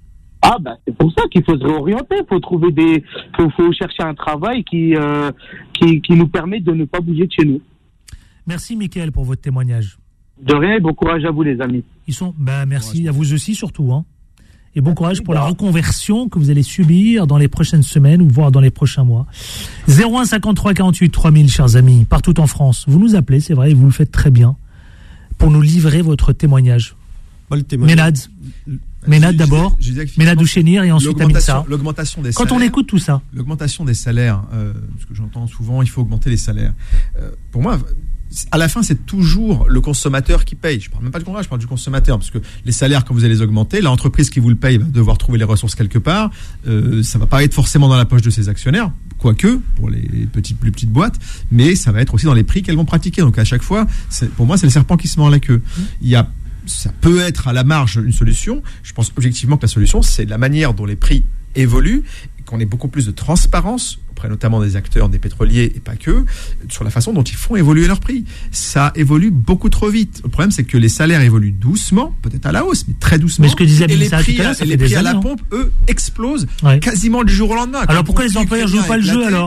Ah bah c'est pour ça qu'il faut se réorienter, faut trouver des, faut, faut chercher un travail qui, euh, qui qui nous permet de ne pas bouger de chez nous. Merci, Mickaël, pour votre témoignage. De rien, et bon courage à vous les amis. Ils sont, bah, merci à vous aussi, surtout, hein. Et bon courage pour la reconversion que vous allez subir dans les prochaines semaines ou voire dans les prochains mois. zéro un cinquante-trois quarante-huit trois mille, chers amis, partout en France. Vous nous appelez, c'est vrai, et vous le faites très bien, pour nous livrer votre témoignage. Pas le témoignage. Ménade. Ménade d'abord, Je disais effectivement, Ménade ou Chénir, et ensuite l'augmentation- Amilsa. L'augmentation des Quand on salaires. écoute tout ça, L'augmentation des salaires, euh, ce que j'entends souvent, il faut augmenter les salaires. Euh, pour moi, à la fin, c'est toujours le consommateur qui paye. Je parle même pas du contrat, je parle du consommateur, parce que les salaires, quand vous allez les augmenter, l'entreprise qui vous le paye va devoir trouver les ressources quelque part. Euh, ça va pas être forcément dans la poche de ses actionnaires, quoique pour les petites, plus petites boîtes, mais ça va être aussi dans les prix qu'elles vont pratiquer. Donc à chaque fois, c'est, pour moi, c'est le serpent qui se mord la queue. Il y a Ça peut être à la marge une solution. Je pense objectivement que la solution, c'est la manière dont les prix évoluent, et qu'on ait beaucoup plus de transparence auprès notamment des acteurs, des pétroliers et pas que, sur la façon dont ils font évoluer leurs prix. Ça évolue beaucoup trop vite. Le problème, c'est que les salaires évoluent doucement, peut-être à la hausse, mais très doucement. Mais ce que disait et les Mélissa tout prix, à l'heure, à, ça et fait les prix des à la années, hein. pompe, eux, explosent Ouais. quasiment du jour au lendemain. Alors Quand pourquoi le les conflit employeurs jouent pas le ukrainien jeu éclatait, alors?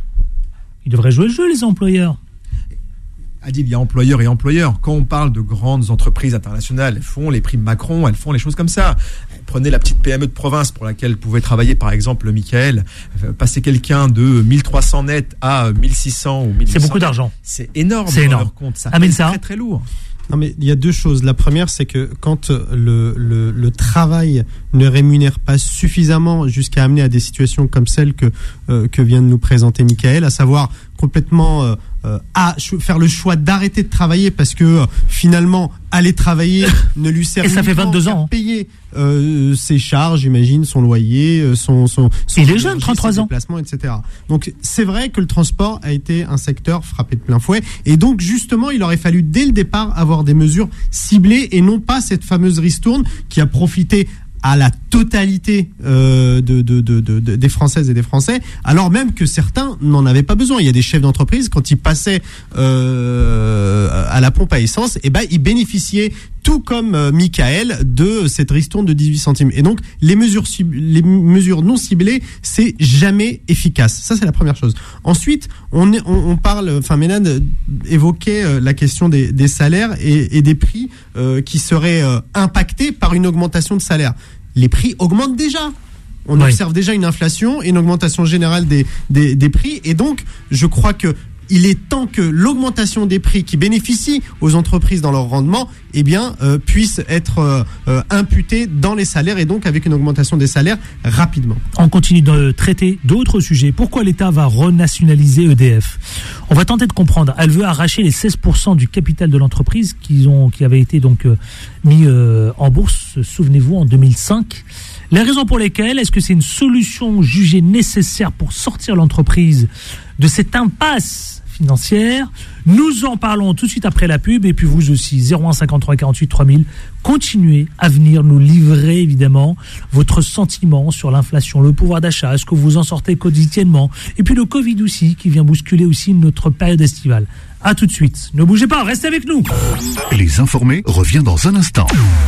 Ils devraient jouer le jeu, les employeurs. Adil, il y a employeurs et employeurs. Quand on parle de grandes entreprises internationales, elles font les primes Macron, elles font les choses comme ça. Prenez la petite P M E de province pour laquelle pouvait travailler par exemple Mickaël. Euh, passer quelqu'un de mille trois cents net à mille six cents ou mille huit cents. C'est beaucoup d'argent. C'est énorme. C'est dans énorme. leur compte. Ça Amène pèse ça. très très lourd. Non, mais il y a deux choses. La première, c'est que quand le, le, le travail ne rémunère pas suffisamment jusqu'à amener à des situations comme celle que, euh, que vient de nous présenter Michael, à savoir complètement euh, euh, à faire le choix d'arrêter de travailler parce que euh, finalement aller travailler ne lui sert et ça fait vingt-deux ans, qu'à payer euh, ses charges, j'imagine, son loyer, son son, son il est jeune, trente-trois ans, déplacement, et cetera. Donc c'est vrai que le transport a été un secteur frappé de plein fouet et donc justement il aurait fallu dès le départ avoir des mesures ciblées et non pas cette fameuse ristourne qui a profité à la totalité euh, de, de, de, de, de, des Françaises et des Français, alors même que certains n'en avaient pas besoin. Il y a des chefs d'entreprise, quand ils passaient euh, à la pompe à essence, et ben ils bénéficiaient, tout comme euh, Michael, de cette ristourne de dix-huit centimes. Et donc, les mesures, les mesures non ciblées, c'est jamais efficace. Ça, c'est la première chose. Ensuite, on, est, on, on parle, enfin, Ménade évoquait euh, la question des, des salaires et, et des prix euh, qui seraient euh, impactés par une augmentation de salaire. Les prix augmentent déjà. On oui. observe déjà une inflation et une augmentation générale des, des, des prix. Et donc, je crois que il est temps que l'augmentation des prix qui bénéficient aux entreprises dans leur rendement, eh bien, euh, puisse être euh, imputée dans les salaires et donc avec une augmentation des salaires rapidement. On continue de traiter d'autres sujets. Pourquoi l'État va renationaliser E D F ? On va tenter de comprendre. Elle veut arracher les seize pour cent du capital de l'entreprise qui, ont, qui avait été donc euh, mis euh, en bourse, souvenez-vous, en deux mille cinq. Les raisons pour lesquelles, est-ce que c'est une solution jugée nécessaire pour sortir l'entreprise de cette impasse financière? Nous en parlons tout de suite après la pub et puis vous aussi, zéro un cinquante-trois quarante-huit trois mille. Continuez à venir nous livrer évidemment votre sentiment sur l'inflation, le pouvoir d'achat, est-ce que vous en sortez quotidiennement, et puis le Covid aussi qui vient bousculer aussi notre période estivale. À tout de suite, ne bougez pas, restez avec nous. Les informés revient dans un instant.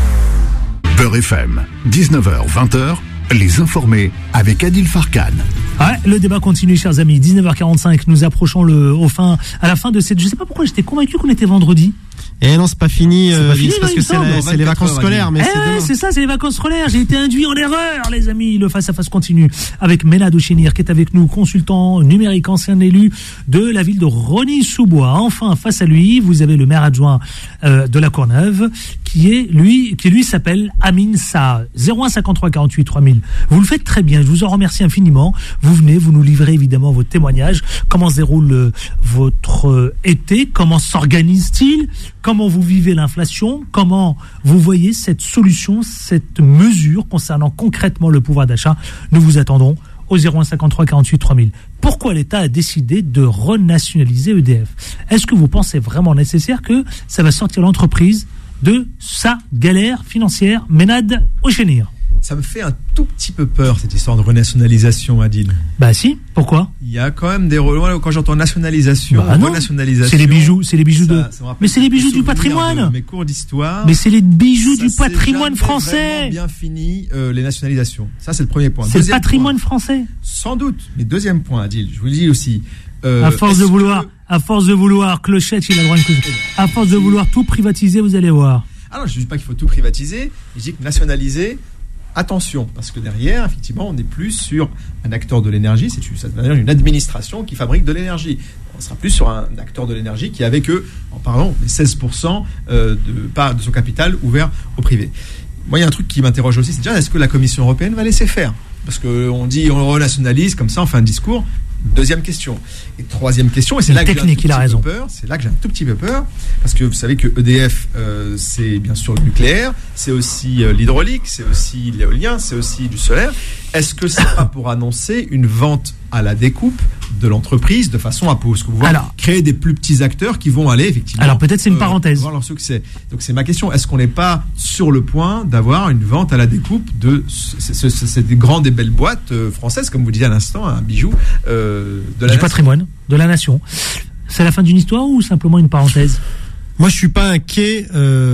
Beurre F M, dix-neuf heures vingt, les informés avec Adil Farkan. Ouais, le débat continue, chers amis. dix-neuf heures quarante-cinq, nous approchons le, au fin, à la fin de cette. Je ne sais pas pourquoi j'étais convaincu qu'on était vendredi. Eh non, c'est pas fini, c'est, euh, pas fini parce non, que c'est, la, c'est les vacances scolaires. Mais eh c'est, ouais, c'est ça, c'est les vacances scolaires. J'ai été induit en erreur, les amis. Le face-à-face continue avec Ménade Ochénir qui est avec nous, consultant numérique, ancien élu de la ville de Rosny-sous-Bois. Enfin, face à lui, vous avez le maire adjoint euh, de la Courneuve qui est lui, qui lui s'appelle Amin Sa. zéro un cinquante-trois quarante-huit trois mille. Vous le faites très bien. Je vous en remercie infiniment. Vous venez, vous nous livrez évidemment vos témoignages. Comment se déroule euh, votre euh, été? Comment s'organise-t-il? Comment vous vivez l'inflation? Comment vous voyez cette solution, cette mesure concernant concrètement le pouvoir d'achat? Nous vous attendons au zéro un cinquante-trois quarante-huit trois mille. Pourquoi l'État a décidé de renationaliser E D F? Est-ce que vous pensez vraiment nécessaire que ça va sortir l'entreprise de sa galère financière? Ménade Ochénir. Ça me fait un tout petit peu peur, cette histoire de renationalisation, Adil. Bah si, pourquoi? Il y a quand même des... Quand j'entends nationalisation, bah renationalisation... C'est les bijoux, c'est les bijoux ça, de... Ça mais c'est les bijoux du patrimoine. Mes cours d'histoire... Mais c'est les bijoux du patrimoine français. Bien fini, euh, les nationalisations. Ça, c'est le premier point. C'est deuxième le patrimoine point, français. Sans doute. Mais deuxième point, Adil, je vous le dis aussi... Euh, à force de vouloir, que... à force de vouloir, Clochette, il a droit à une cause. À force de vouloir tout privatiser, vous allez voir. Ah non, je ne dis pas qu'il faut tout privatiser, je dis que nationaliser... Attention, parce que derrière, effectivement, on n'est plus sur un acteur de l'énergie, c'est une administration qui fabrique de l'énergie. On sera plus sur un acteur de l'énergie qui, avec eux, en parlant des seize pour cent de part de son capital ouvert au privé. Moi, il y a un truc qui m'interroge aussi, c'est déjà, est-ce que la Commission européenne va laisser faire? Parce qu'on dit, on renationalise, comme ça, on fait un discours. Deuxième question. Et troisième question, et c'est là, technique, que j'ai un tout petit peu peur, c'est là que j'ai un tout petit peu peur, parce que vous savez que E D F, euh, c'est bien sûr le nucléaire, c'est aussi euh, l'hydraulique, c'est aussi l'éolien, c'est aussi du solaire. Est-ce que c'est pas pour annoncer une vente à la découpe de l'entreprise de façon à pouvoir créer des plus petits acteurs qui vont aller effectivement... Alors peut-être c'est une euh, parenthèse. Voir leur succès. Donc c'est ma question, est-ce qu'on n'est pas sur le point d'avoir une vente à la découpe de ces grandes et belles boîtes euh, françaises, comme vous disiez à l'instant, un bijou euh, de la du nation. Patrimoine, de la nation. C'est la fin d'une histoire ou simplement une parenthèse? Moi, je suis pas inquiet,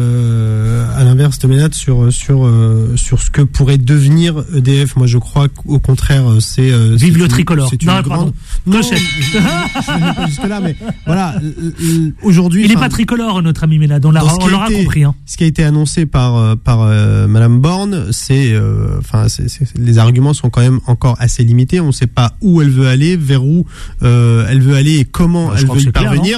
euh, à l'inverse de Ménade, sur sur euh, sur ce que pourrait devenir E D F. Moi, je crois qu'au contraire, c'est euh, vive c'est le une, tricolore. C'est une non, grande. Non, je ne vais pas jusque là, mais voilà. Aujourd'hui, il n'est pas tricolore, notre ami Ménade. On, l'a, on l'aura été, compris. Hein. Ce qui a été annoncé par par euh, Madame Borne, c'est, enfin, euh, c'est, c'est, les arguments sont quand même encore assez limités. On ne sait pas où elle veut aller, vers où euh, elle veut aller et comment bah, elle veut y parvenir. Clair,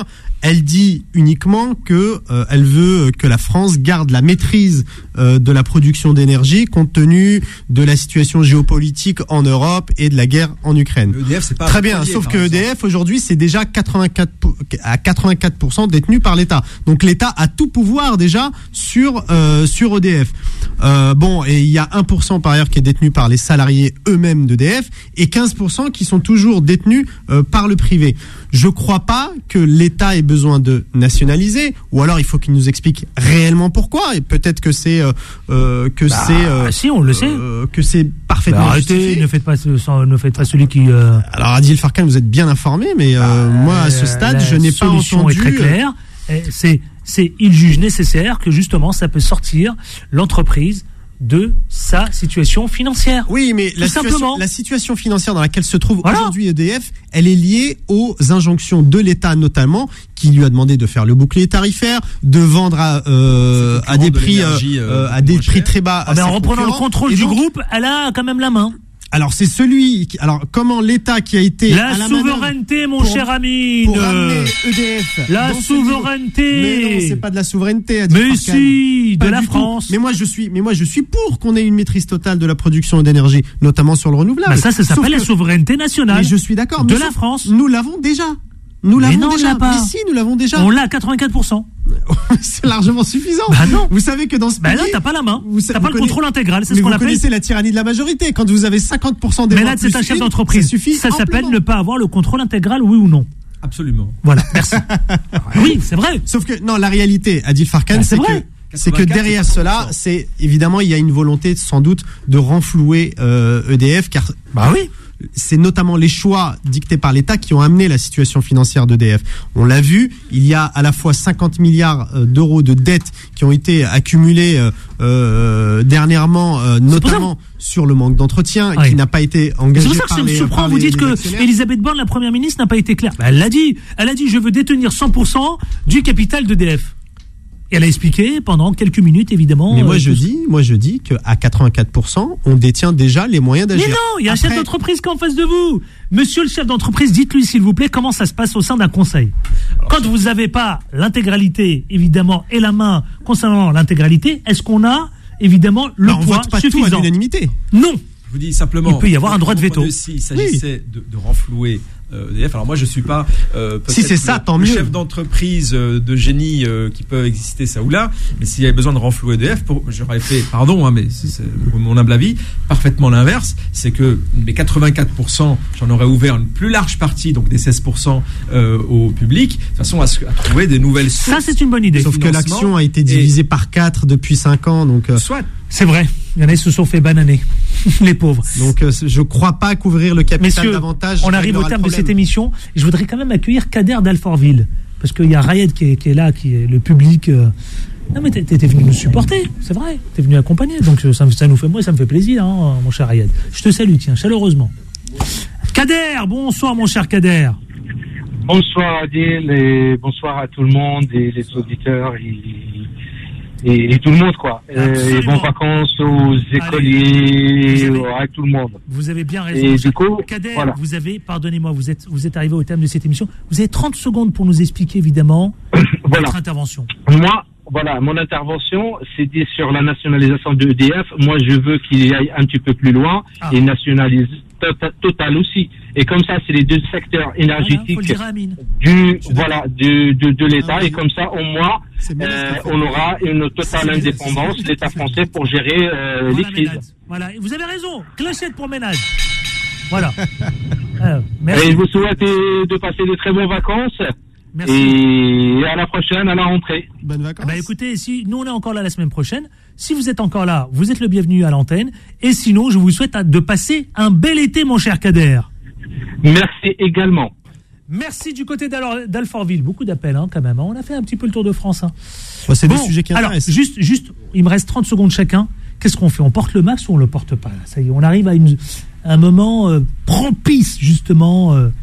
Elle dit uniquement que euh, elle veut que la France garde la maîtrise euh, de la production d'énergie compte tenu de la situation géopolitique en Europe et de la guerre en Ukraine. E D F, c'est pas très bien, sauf que E D F aujourd'hui c'est déjà quatre-vingt-quatre à quatre-vingt-quatre pour cent détenu par l'État. Donc l'État a tout pouvoir déjà sur euh, sur E D F. Euh, bon, et il y a un pour cent par ailleurs qui est détenu par les salariés eux-mêmes d'E D F et quinze pour cent qui sont toujours détenus euh, par le privé. Je crois pas que l'État ait besoin de nationaliser, ou alors il faut qu'il nous explique réellement pourquoi. Et peut-être que c'est euh, euh, que bah, c'est euh, si on le sait euh, que c'est parfaitement bah, arrêtez, justifié. ne faites pas ce, ne faites pas celui qui. Euh... Alors Adil Farkan, vous êtes bien informé, mais euh, bah, moi à ce stade, je n'ai pas entendu. La solution est très claire. C'est c'est il juge nécessaire que justement ça peut sortir l'entreprise de sa situation financière. Oui, mais la situation, la situation financière dans laquelle se trouve voilà. aujourd'hui E D F, elle est liée aux injonctions de l'État notamment, qui lui a demandé de faire le bouclier tarifaire, de vendre à, euh, à des prix, euh, euh, à des prix très bas. Ah ben en reprenant le contrôle et du donc, groupe, elle a quand même la main. Alors c'est celui qui, alors comment l'État qui a été la, à la souveraineté mon pour, cher ami pour ramener E D F la souveraineté mais non c'est pas de la souveraineté mais Farkan. Si pas de la France tout. mais moi je suis mais moi je suis pour qu'on ait une maîtrise totale de la production d'énergie notamment sur le renouvelable. Bah ça ça s'appelle la souveraineté nationale mais je suis d'accord de mais la France nous l'avons déjà nous mais l'avons non, déjà on l'a pas. mais si nous l'avons déjà on l'a à quatre-vingt-quatre pour cent. C'est largement suffisant. Bah non. Vous savez que dans ce bah pays, là t'as pas la main, vous, t'as vous pas le connaissez, contrôle intégral, c'est ce mais qu'on vous appelle. Vous connaissez la tyrannie de la majorité. Quand vous avez cinquante pour cent des mais là c'est un chef d'entreprise. Ça, ça s'appelle ne pas avoir le contrôle intégral, oui ou non. Absolument. Voilà, merci. Oui, c'est vrai. Sauf que non, la réalité, Adil Farkan, bah, c'est, c'est que c'est que derrière cela, c'est évidemment il y a une volonté sans doute de renflouer euh, E D F, car bah oui. C'est notamment les choix dictés par l'État qui ont amené la situation financière d'E D F. On l'a vu, il y a à la fois cinquante milliards d'euros de dettes qui ont été accumulées euh, euh, dernièrement, euh, notamment sur le manque d'entretien, oui. qui n'a pas été engagé par les. C'est pour ça que ça me surprend. Vous dites que Elisabeth Borne, la première ministre, n'a pas été claire. Bah, elle l'a dit. Elle a dit je veux détenir cent pour cent du capital d'E D F. Et elle a expliqué pendant quelques minutes, évidemment. Mais moi, euh, je dis, moi, je dis qu'à quatre-vingt-quatre pour cent, on détient déjà les moyens d'agir. Mais non, il y a Après... un chef d'entreprise qui est en face de vous. Monsieur le chef d'entreprise, dites-lui, s'il vous plaît, comment ça se passe au sein d'un conseil. Alors, quand vous n'avez pas l'intégralité, évidemment, et la main concernant l'intégralité, est-ce qu'on a, évidemment, le bah, on poids vote pas suffisant tout à l'unanimité. Non. Je vous dis simplement. Il peut y avoir un droit de veto. S'il s'agissait oui. de, de renflouer E D F. Alors moi je suis pas euh, si c'est ça, le, tant le mieux. chef d'entreprise euh, de génie euh, qui peut exister ça ou là, mais s'il y avait besoin de renflouer E D F, pour, j'aurais fait, pardon, hein, mais c'est, c'est mon humble avis, parfaitement l'inverse, c'est que mes quatre-vingt-quatre pour cent, j'en aurais ouvert une plus large partie, donc des seize pour cent euh, au public, de façon à, à trouver des nouvelles sources. Ça c'est une bonne idée. Sauf que l'action a été divisée et... par quatre depuis cinq ans, donc. Euh... Soit. C'est vrai. Il y en a qui se sont fait bananer, les pauvres. Donc, euh, je ne crois pas qu'ouvrir le capital Messieurs, davantage. On arrive au terme de cette émission. Je voudrais quand même accueillir Kader d'Alfortville. Parce qu'il y a Rayed qui est, qui est là, qui est le public. Euh... Non, mais t'es, t'es venu nous supporter, c'est vrai. T'es venu accompagner. Donc, ça, ça nous fait, moi, ça me fait plaisir, hein, mon cher Rayed. Je te salue, tiens, chaleureusement. Kader, bonsoir, mon cher Kader. Bonsoir, Adil, et bonsoir à tout le monde, et les auditeurs, et. Et, et tout le monde, quoi. Et bonnes vacances aux écoliers, avez, à tout le monde. Vous avez bien raison. Et du coup, Kader, voilà. vous avez, pardonnez-moi, vous êtes, vous êtes arrivé au thème de cette émission. Vous avez trente secondes pour nous expliquer, évidemment, voilà. votre intervention. Moi, voilà, mon intervention, c'était sur la nationalisation de E D F. Moi, je veux qu'il aille un petit peu plus loin ah. et nationalise Total, Total aussi. Et comme ça, c'est les deux secteurs énergétiques voilà, du, voilà, de, de, de l'État. Ah, et comme ça, au moins, euh, on aura une totale indépendance, l'État français, pour gérer euh, voilà, les crises. Ménage. Voilà, vous avez raison. Clochette pour ménage. Voilà. Alors, merci. Et je vous souhaite de passer de très bonnes vacances. Merci. Et à la prochaine, à la rentrée. Bonnes vacances. Bah écoutez, si nous on est encore là la semaine prochaine, si vous êtes encore là, vous êtes le bienvenu à l'antenne. Et sinon, je vous souhaite de passer un bel été, mon cher Kader. Merci également. Merci du côté d'Alfortville. Beaucoup d'appels, hein, quand même. On a fait un petit peu le tour de France. Hein. Ouais, c'est bon, des sujets qui intéressent. Alors, juste, juste, il me reste trente secondes chacun. Qu'est-ce qu'on fait? On porte le max ou on le porte pas? Ça y est, on arrive à une, un moment euh, propice, justement. Euh,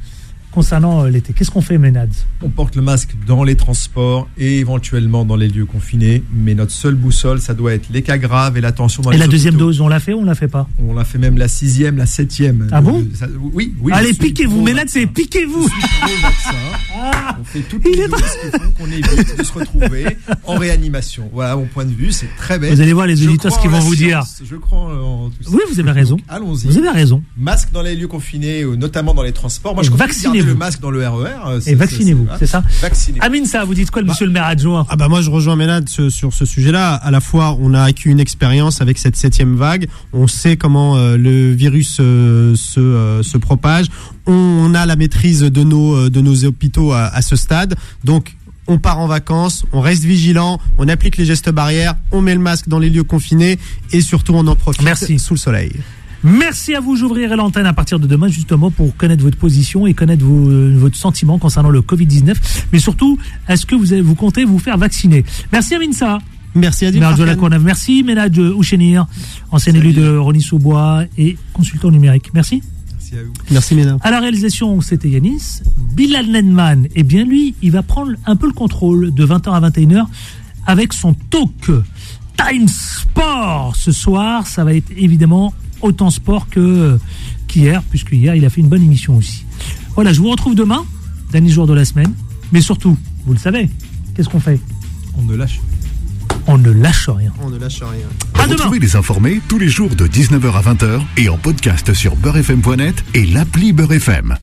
concernant euh, l'été. Qu'est-ce qu'on fait, Ménad? On porte le masque dans les transports et éventuellement dans les lieux confinés, mais notre seule boussole, ça doit être les cas graves et l'attention dans et les la hôpitaux. deuxième dose, on l'a fait ou on l'a fait pas? On l'a fait même la sixième, la septième. Ah bon? Euh, ça- Oui, oui. Allez, je suis piquez-vous, pro Ménad, vaccin. c'est piquez-vous. Je suis pro-vaccin. Ah, On fait toutes il les est doses qui font qu'on évite de se retrouver en réanimation. Voilà mon point de vue, c'est très bête. Vous allez voir les Je auditeurs ce crois qu'ils en vont la vous dire. science, Je crois en tout ça. Oui, vous avez raison. Donc, allons-y. Vous avez raison. Masque dans les lieux confinés, euh, notamment dans les transports. Moi, Et je continue de vaccinez-vous. garder le masque dans le R E R. euh, c'est- Et vaccinez-vous, c'est- c'est ça? Vaccinez. Amine, ça, vous dites quoi, le monsieur le maire adjoint? Ah bah moi je rejoins Ménad sur, sur ce sujet-là. À la fois on a acquis une expérience avec cette septième vague, on sait comment euh, le virus euh, se, euh, se propage, on, on a la maîtrise de nos euh, de nos hôpitaux à, à ce stade, donc on part en vacances, on reste vigilant, on applique les gestes barrières, on met le masque dans les lieux confinés et surtout on en profite Merci. sous le soleil. Merci à vous, j'ouvrirai l'antenne à partir de demain justement pour connaître votre position et connaître vos, euh, votre sentiment concernant le covid dix-neuf, mais surtout, est-ce que vous, avez, vous comptez vous faire vacciner? Merci Amine Sa. Merci Adil Maire de la Farkan. Courneuve. Merci Ménad Ouchenir, ancien élu de Rony-sous-Bois et consultant numérique. Merci. Merci à vous. Merci Ménad. À la réalisation, c'était Yanis. Bilal Nenman, eh bien lui, il va prendre un peu le contrôle de vingt heures à vingt et une heures avec son talk Time Sport. Ce soir, ça va être évidemment autant sport que qu'hier, puisque hier, il a fait une bonne émission aussi. Voilà, je vous retrouve demain, dernier jour de la semaine. Mais surtout, vous le savez, qu'est-ce qu'on fait? On ne lâche. On ne lâche rien. On ne lâche rien. À demain. Retrouvez les informés tous les jours de dix-neuf heures à vingt heures et en podcast sur beurre f m point net et l'appli Beurre F M.